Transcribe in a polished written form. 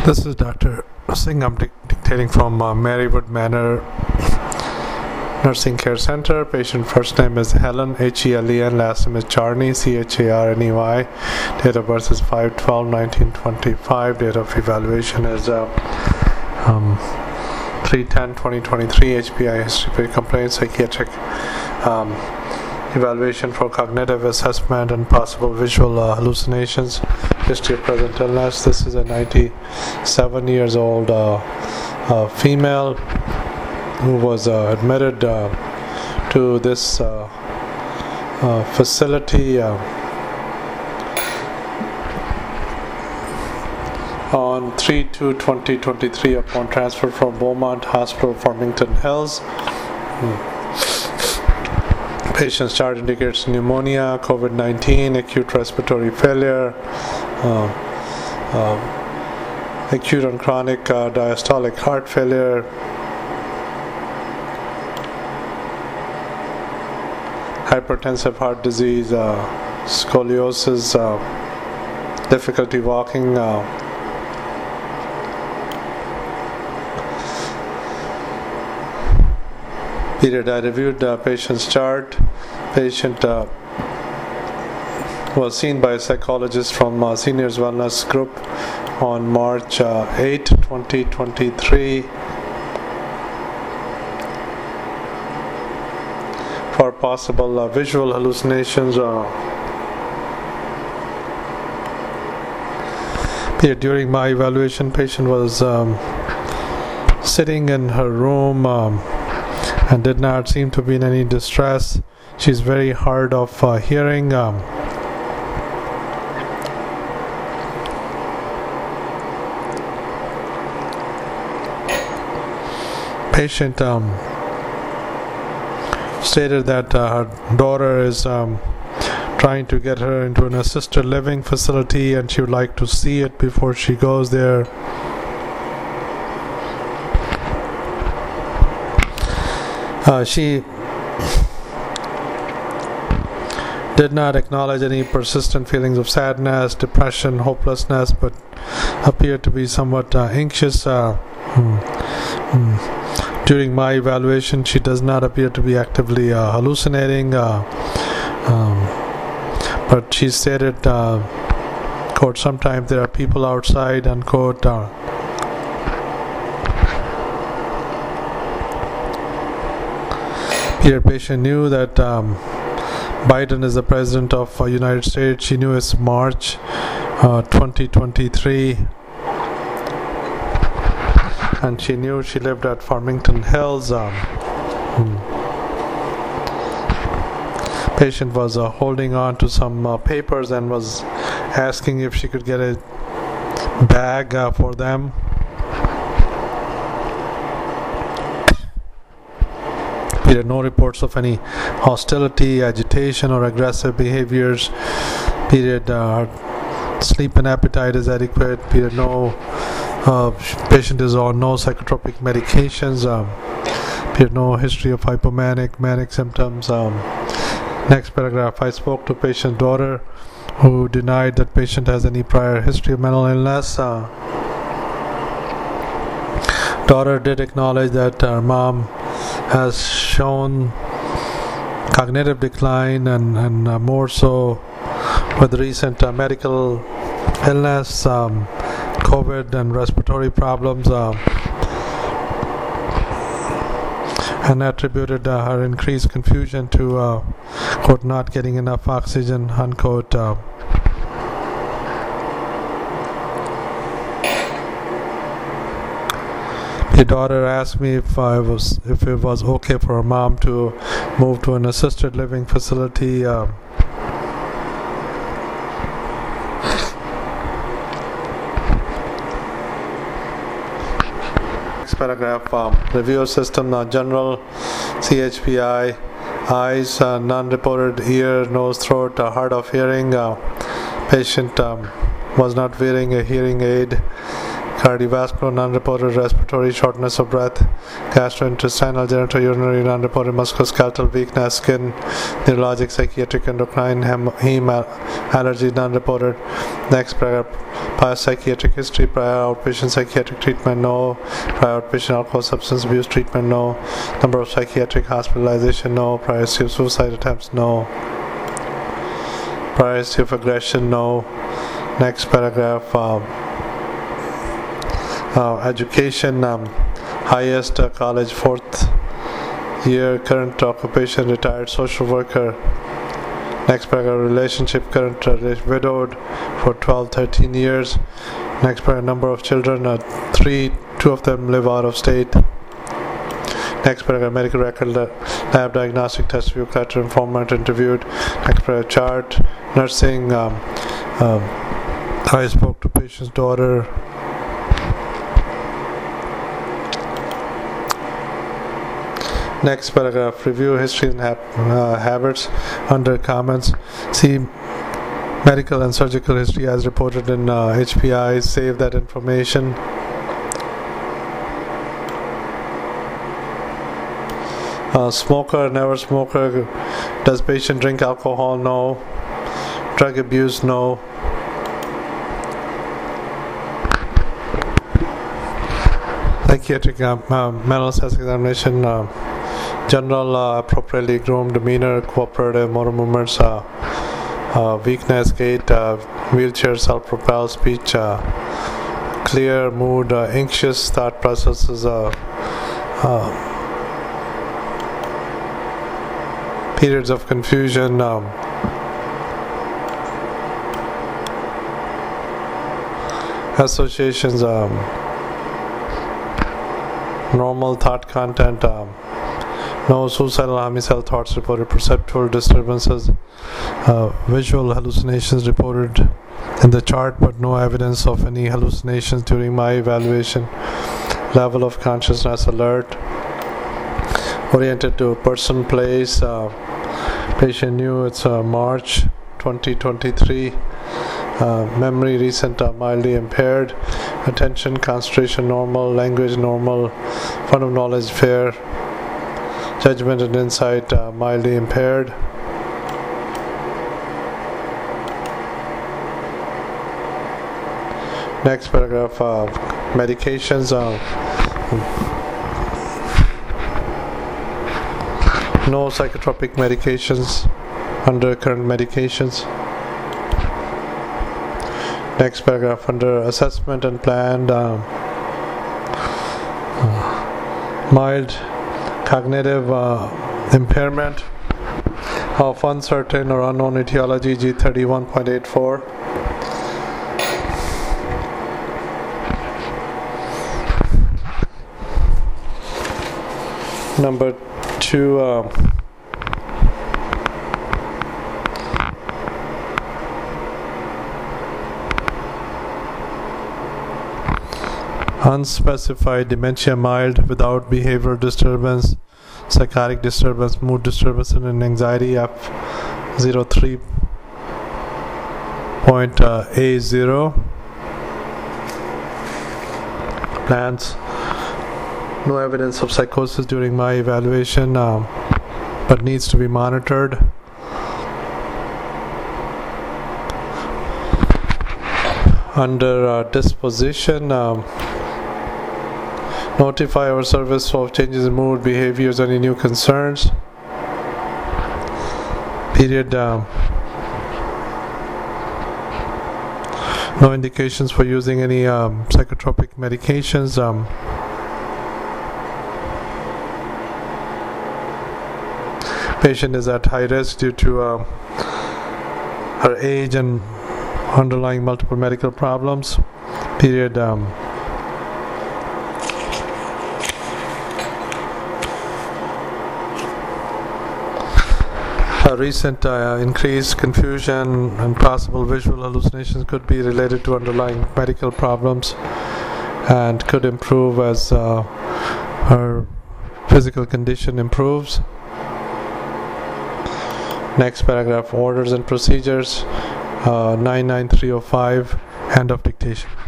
This is Dr. Singh. I'm dictating from Marywood Manor Nursing Care Center. Patient first name is Helen, Helen. Last name is Charney, Charney. Date of birth is 5/12/1925. Date of evaluation is 3/10/2023. HPI history complaint, psychiatric evaluation for cognitive assessment and possible visual hallucinations. History of present illness. This is a 97 years old female who was admitted to this facility on 3/2/2023 upon transfer from Beaumont Hospital, Farmington Hills. Patient's chart indicates pneumonia, COVID-19, acute respiratory failure, acute and chronic diastolic heart failure, hypertensive heart disease, scoliosis, difficulty walking, period. I reviewed the patient's chart. Patient was seen by a psychologist from Seniors Wellness Group on March 8, 2023 for possible visual hallucinations. During my evaluation, patient was sitting in her room and did not seem to be in any distress. She's very hard of hearing. Patient stated that her daughter is trying to get her into an assisted living facility and she would like to see it before she goes there. She did not acknowledge any persistent feelings of sadness, depression, hopelessness, but appeared to be somewhat anxious. During my evaluation, she does not appear to be actively hallucinating, but she stated, quote, sometimes there are people outside, unquote. Here, patient knew that Biden is the president of United States. She knew it's March 2023, and she knew she lived at Farmington Hills. Patient was holding on to some papers and was asking if she could get a bag for them. There are no reports of any hostility, agitation, or aggressive behaviors. Sleep and appetite is adequate. Patient is on no psychotropic medications. No history of hypomanic, manic symptoms. Next paragraph. I spoke to patient's daughter, who denied that patient has any prior history of mental illness. Daughter did acknowledge that her mom has shown cognitive decline and more so with recent medical illness, COVID and respiratory problems, and attributed her increased confusion to quote, not getting enough oxygen, unquote. The daughter asked me if it was okay for her mom to move to an assisted living facility. Next paragraph. Review of system. General CHPI. Eyes, non-reported ear, nose, throat, hard of hearing. Patient was not wearing a hearing aid. Cardiovascular, non-reported respiratory, shortness of breath, gastrointestinal, genitourinary, non-reported musculoskeletal weakness, skin, neurologic, psychiatric, endocrine, heme allergy, non-reported. Next paragraph. Past psychiatric history, prior outpatient psychiatric treatment, no. Prior outpatient alcohol substance abuse treatment, no. Number of psychiatric hospitalization, no. Prior history of suicide attempts, no. Prior history of aggression, no. Next paragraph, education, highest college, 4th year, current occupation, retired social worker. Next paragraph, relationship, current widowed for 12-13 years. Next paragraph, number of children, 3, 2 of them live out of state. Next paragraph, medical record, lab diagnostic test view, collector, informant interviewed. Next paragraph, chart, nursing, I spoke to patient's daughter. Next paragraph, review history and habits. Under comments, see medical and surgical history as reported in HPI. Save that information. Smoker, never smoker. Does patient drink alcohol? No. Drug abuse? No. Psychiatric mental health examination. General appropriately groomed demeanor, cooperative motor movements, weakness, gait, wheelchair, self-propelled speech, clear mood, anxious thought processes, periods of confusion, associations, normal thought content, no suicidal homicidal thoughts reported, perceptual disturbances, visual hallucinations reported in the chart, but no evidence of any hallucinations during my evaluation. Level of consciousness alert, oriented to person, place. Patient knew it's March 2023. Memory recent mildly impaired. Attention, concentration normal. Language normal. Fund of knowledge fair. Judgment and insight mildly impaired. Next paragraph, medications. No psychotropic medications under current medications. Next paragraph, under assessment and planned, mild cognitive impairment of uncertain or unknown etiology, G31.84. Number 2, unspecified dementia mild without behavioral disturbance, psychotic disturbance, mood disturbance, and anxiety, F03.A0. Plans. No evidence of psychosis during my evaluation, but needs to be monitored. Under disposition, notify our service of changes in mood, behaviors, any new concerns. Period. No indications for using any psychotropic medications. Patient is at high risk due to her age and underlying multiple medical problems. Period. Recent increased confusion and possible visual hallucinations could be related to underlying medical problems and could improve as her physical condition improves. Next paragraph, orders and procedures, 99305, end of dictation.